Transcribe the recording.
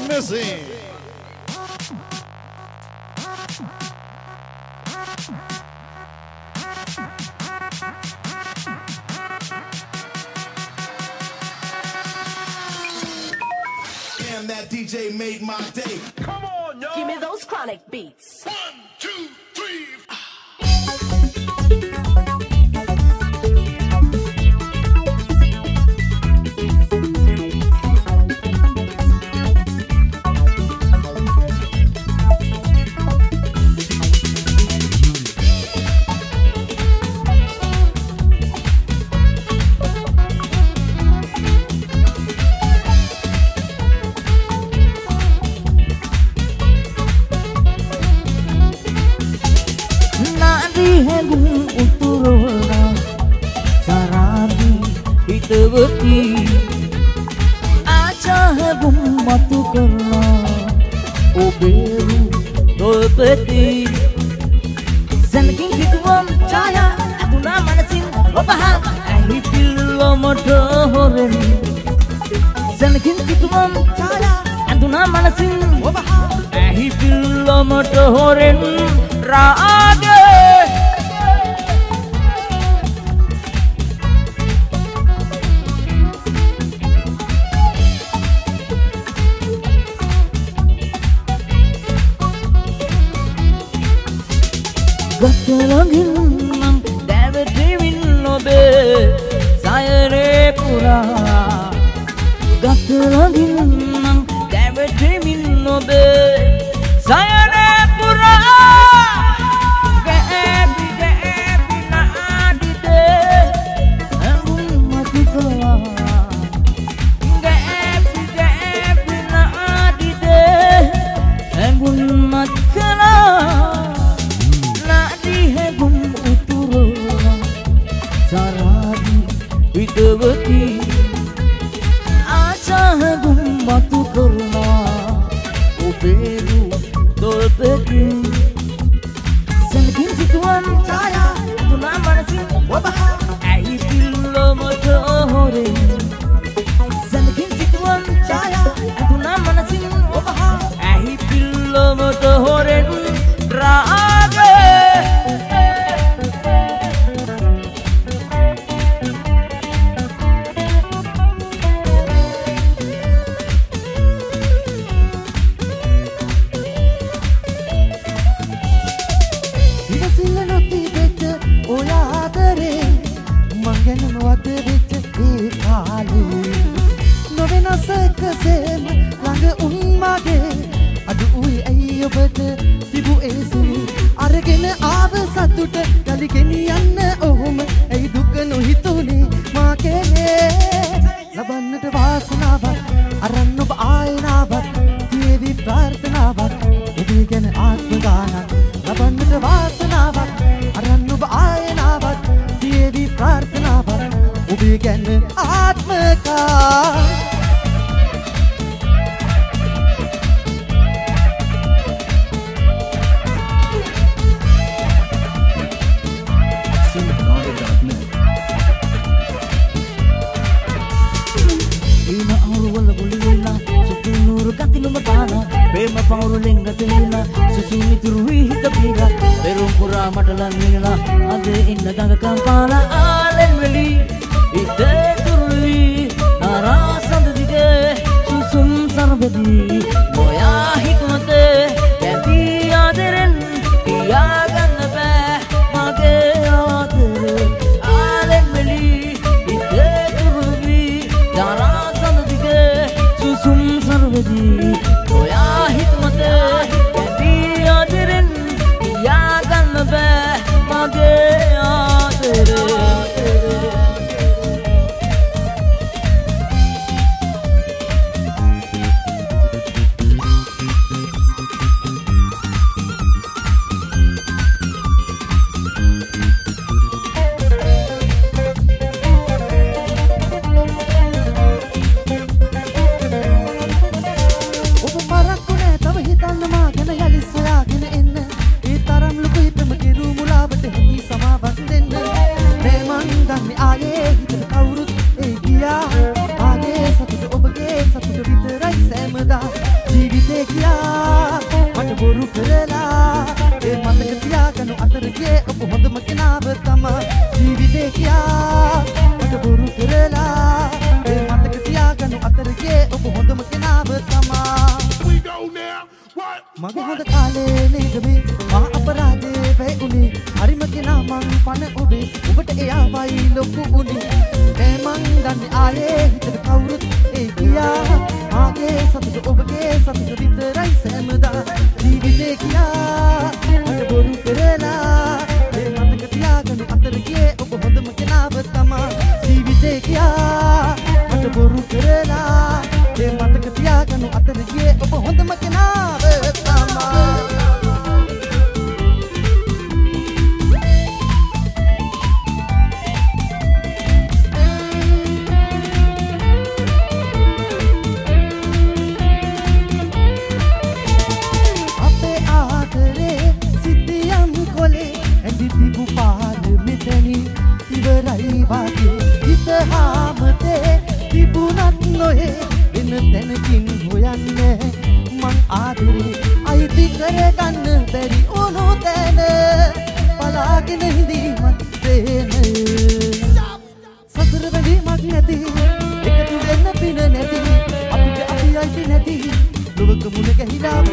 missing. Damn, that DJ made my day. Come on, y'all. Give me those chronic beats. 1, 2, 3. ජීවිතේ කියා මට බොරු කරලා ඒ මතක තියාගනු අතරගේ ඔබ හොඳම කෙනාව තමා ජීවිතේ කියා මට බොරු කරලා ඒ මතක තියාගනු අතරගේ ඔබ හොඳම කෙනාව තමා මගේ හොඳ කාලේ නේද මේ මා අපරාධේ වැයුනේ හරිම කෙනා මං පණ ඔබේ ඔබට එයාවයි ලොකු උනේ මේ මං දන්නේ ආයේ හිතට කවුරුත් ඒ කියා මාගේ සතුට ඔබගේ සතුට විතරයි සෑමදා ජීවිතේ කියා මට බොරු කරලා ඒ මතක තියාගනු අතරගේ ඔබ හොඳම කෙනාව තමා ජීවිතේ කියා මට බොරු කරලා ඒ මතක තියාගනු අතරගේ ඔබ හොඳම කෙනාව තමා තැනකින් හොයන්නේ මං ආදරේ අයිති කරගන්න බැරි උණු තැන පලාගෙන හිඳීමත් තේන සසර වැඳීමක් නැති එකතු වෙන්න පින නැති අපිට අපි අයිති නැති ලොවක මුණ ගැහිලා